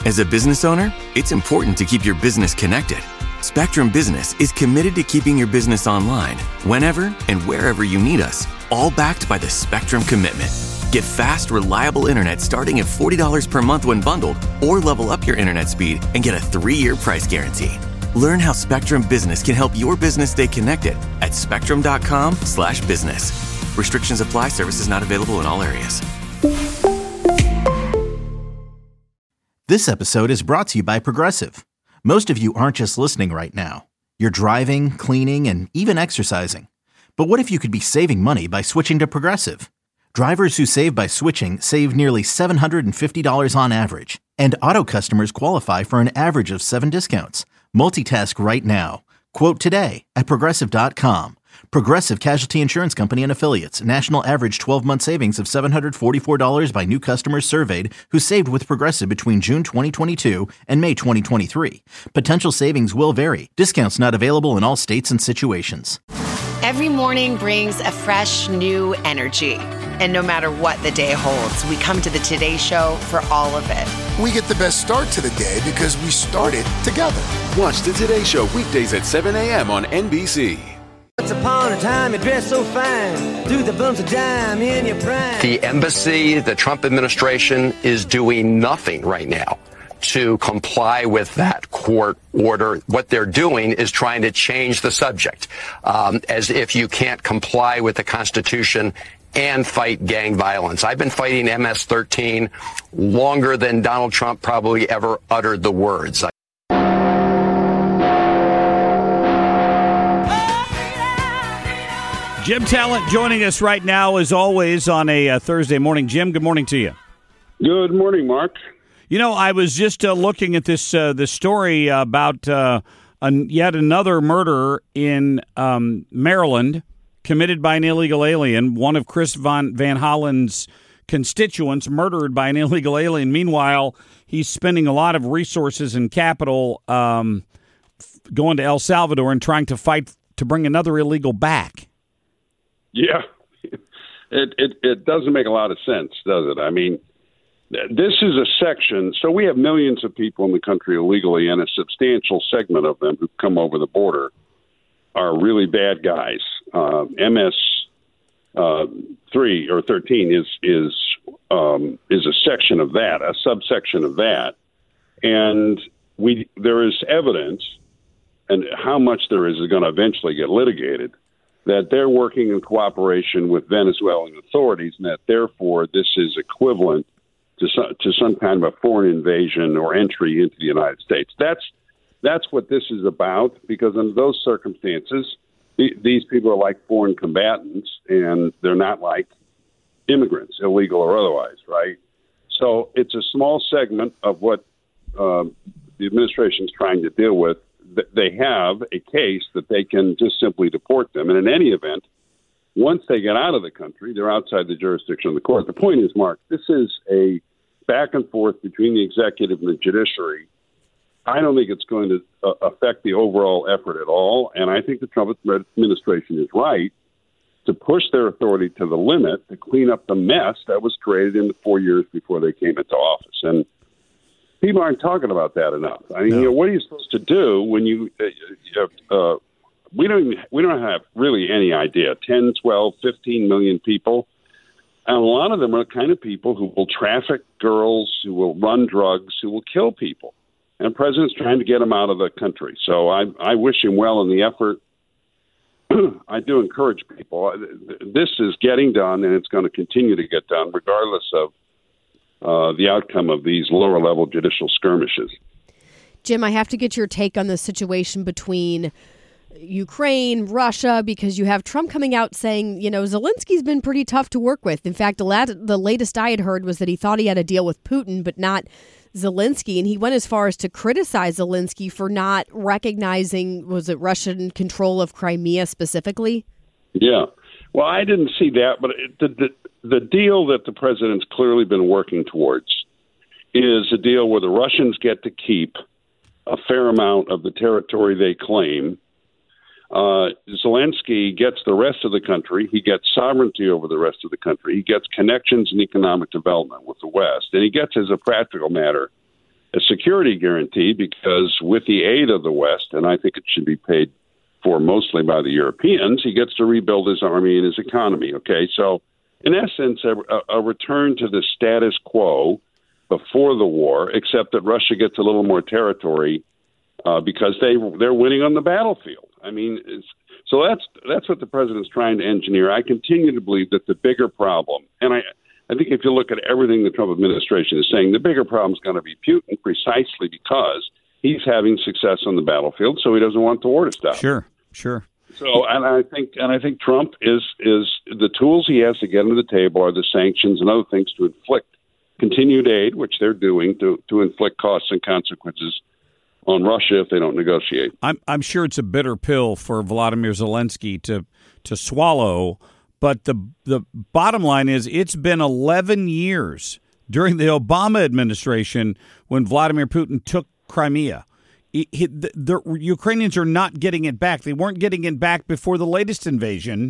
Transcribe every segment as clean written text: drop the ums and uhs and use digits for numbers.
As a business owner, it's important to keep your business connected. Spectrum Business is committed to keeping your business online whenever and wherever you need us, all backed by the Spectrum Commitment. Get fast, reliable internet starting at $40 per month when bundled, or level up your internet speed and get a 3-year price guarantee. Learn how Spectrum Business can help your business stay connected at spectrum.com/business. Restrictions apply. Services not available in all areas. This episode is brought to you by Progressive. Most of you aren't just listening right now. You're driving, cleaning, and even exercising. But what if you could be saving money by switching to Progressive? Drivers who save by switching save nearly $750 on average. And auto customers qualify for an average of 7 discounts. Multitask right now. Quote today at Progressive.com. Progressive Casualty Insurance Company and Affiliates. National average 12-month savings of $744 by new customers surveyed who saved with Progressive between June 2022 and May 2023. Potential savings will vary. Discounts not available in all states and situations. Every morning brings a fresh, new energy. And no matter what the day holds, we come to the Today Show for all of it. We get the best start to the day because we started together. Watch the Today Show weekdays at 7 a.m. on NBC. Once upon a time, you dressed so fine, threw the bumps of dime in your prime. The embassy, the Trump administration is doing nothing right now to comply with that court order. What they're doing is trying to change the subject, as if you can't comply with the Constitution and fight gang violence. I've been fighting MS-13 longer than Donald Trump probably ever uttered the words. Jim Talent joining us right now, as always, on a Thursday morning. Jim, good morning to you. Good morning, Mark. You know, I was just looking at this story about yet another murder in Maryland committed by an illegal alien, one of Chris Van Hollen's constituents murdered by an illegal alien. Meanwhile, he's spending a lot of resources and capital going to El Salvador and trying to fight to bring another illegal back. Yeah, it doesn't make a lot of sense, does it? I mean, this is a section. So we have millions of people in the country illegally, and a substantial segment of them who come over the border are really bad guys. MS 3 or 13 is a section of that, a subsection of that, and there is evidence, and how much there is going to eventually get litigated, that they're working in cooperation with Venezuelan authorities, and that therefore this is equivalent to some kind of a foreign invasion or entry into the United States. That's what this is about, because in those circumstances, these people are like foreign combatants, and they're not like immigrants, illegal or otherwise, right? So it's a small segment of what the administration is trying to deal with. They have a case that they can just simply deport them. And in any event, once they get out of the country, they're outside the jurisdiction of the court. The point is, Mark, this is a back and forth between the executive and the judiciary. I don't think it's going to affect the overall effort at all. And I think the Trump administration is right to push their authority to the limit to clean up the mess that was created in the 4 years before they came into office. And people aren't talking about that enough. I mean, you know, what are you supposed to do when we don't have really any idea. 10, 12, 15 million people. And a lot of them are the kind of people who will traffic girls, who will run drugs, who will kill people. And the president's trying to get them out of the country. So I wish him well in the effort. I do encourage people. This is getting done, and it's going to continue to get done, regardless of the outcome of these lower-level judicial skirmishes. Jim, I have to get your take on the situation between Ukraine, Russia, because you have Trump coming out saying, you know, Zelensky's been pretty tough to work with. In fact, the latest I had heard was that he thought he had a deal with Putin, but not Zelensky. And he went as far as to criticize Zelensky for not recognizing, was it Russian control of Crimea specifically? Yeah. Well, I didn't see that, but the deal that the president's clearly been working towards is a deal where the Russians get to keep a fair amount of the territory they claim. Zelensky gets the rest of the country. He gets sovereignty over the rest of the country. He gets connections and economic development with the West. And he gets, as a practical matter, a security guarantee because with the aid of the West, and I think it should be paid for mostly by the Europeans, he gets to rebuild his army and his economy. Okay, so in essence, a return to the status quo before the war, except that Russia gets a little more territory because they're winning on the battlefield. I mean, so that's what the president's trying to engineer. I continue to believe that the bigger problem, and I think if you look at everything the Trump administration is saying, the bigger problem is going to be Putin, precisely because he's having success on the battlefield, so he doesn't want the war to stop. Sure. So, and I think Trump is the tools he has to get into the table are the sanctions and other things to inflict continued aid, which they're doing to inflict costs and consequences on Russia if they don't negotiate. I'm sure it's a bitter pill for Vladimir Zelensky to swallow, but the bottom line is it's been 11 years during the Obama administration when Vladimir Putin took Crimea. The Ukrainians are not getting it back. They weren't getting it back before the latest invasion.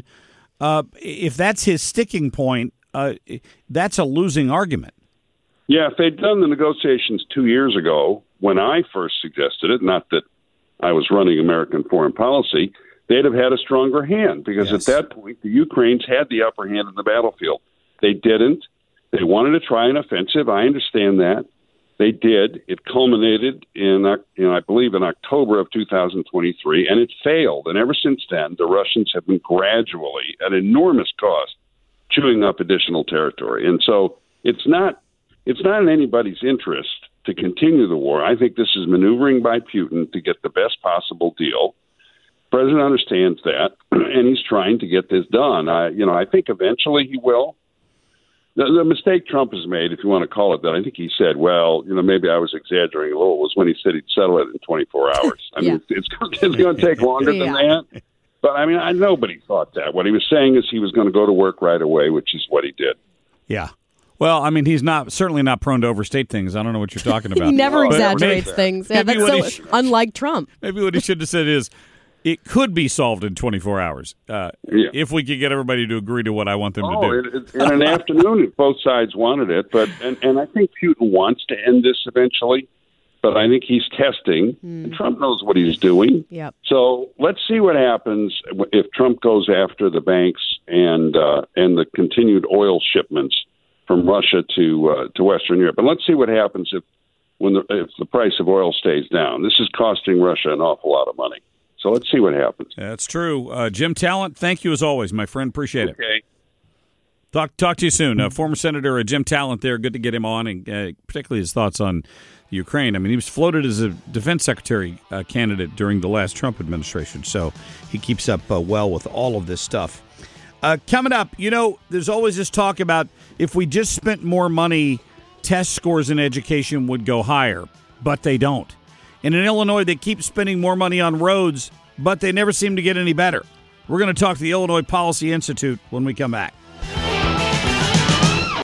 If that's his sticking point, that's a losing argument. Yeah, if they'd done the negotiations 2 years ago, when I first suggested it, not that I was running American foreign policy, they'd have had a stronger hand because at that point, the Ukrainians had the upper hand in the battlefield. They didn't. They wanted to try an offensive. I understand that. They did. It culminated in, I believe, in October of 2023, and it failed. And ever since then, the Russians have been gradually, at enormous cost, chewing up additional territory. And so it's not in anybody's interest to continue the war. I think this is maneuvering by Putin to get the best possible deal. The president understands that, and he's trying to get this done. I think eventually he will. The mistake Trump has made, if you want to call it that, I think he said, well, maybe I was exaggerating a little, was when he said he'd settle it in 24 hours. I mean, it's going to take longer than that. But, I mean, nobody thought that. What he was saying is he was going to go to work right away, which is what he did. Yeah. Well, I mean, he's certainly not prone to overstate things. I don't know what you're talking about. He never exaggerates things. Yeah, that's so unlike Trump. Maybe what he should have said is, it could be solved in 24 hours if we could get everybody to agree to what I want them to do. In an afternoon, if both sides wanted it. But and I think Putin wants to end this eventually, but I think he's testing. And Trump knows what he's doing. Yep. So let's see what happens if Trump goes after the banks and the continued oil shipments from Russia to Western Europe. And let's see what happens if the price of oil stays down. This is costing Russia an awful lot of money. So let's see what happens. That's true. Jim Talent, thank you as always, my friend. Appreciate it. Okay. Talk to you soon. Former Senator Jim Talent there. Good to get him on, and particularly his thoughts on Ukraine. I mean, he was floated as a defense secretary candidate during the last Trump administration, so he keeps up well with all of this stuff. Coming up, there's always this talk about if we just spent more money, test scores in education would go higher, but they don't. And in Illinois, they keep spending more money on roads, but they never seem to get any better. We're going to talk to the Illinois Policy Institute when we come back.